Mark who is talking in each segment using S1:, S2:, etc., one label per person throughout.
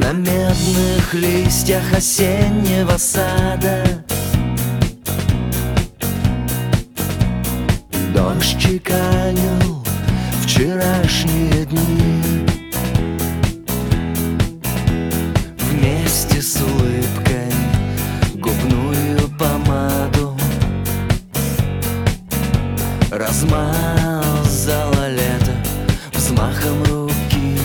S1: На медных листьях осеннего сада дождь чеканил вчерашние дни. Вместе с улыбкой губную помаду размазало лето взмахом руки.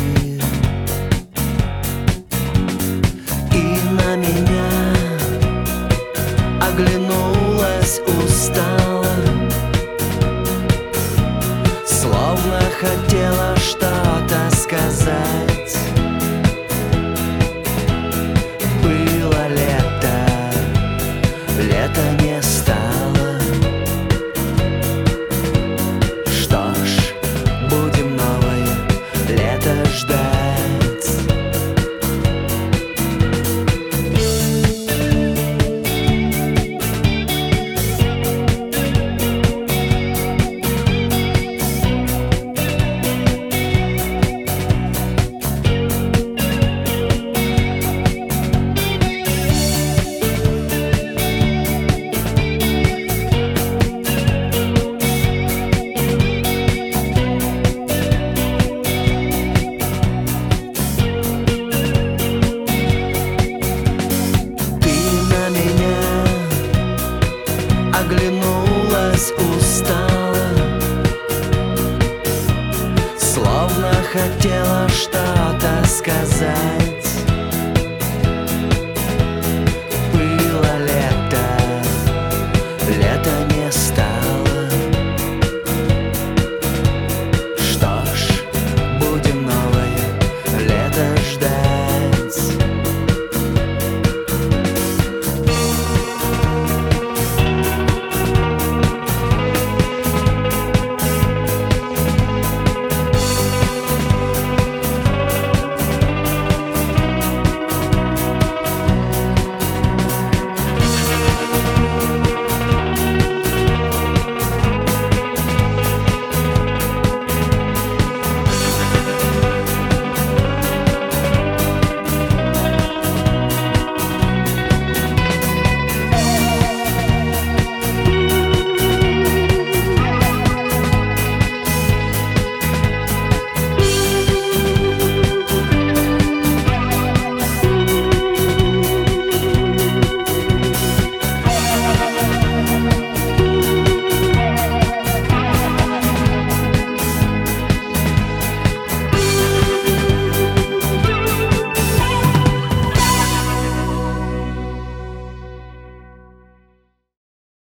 S1: И на меня оглянулась устало, словно хотела что-то сказать. Было лето, лето не стало. Что ж, будем новое лето ждать. Оглянулась устало, словно хотела что-то сказать.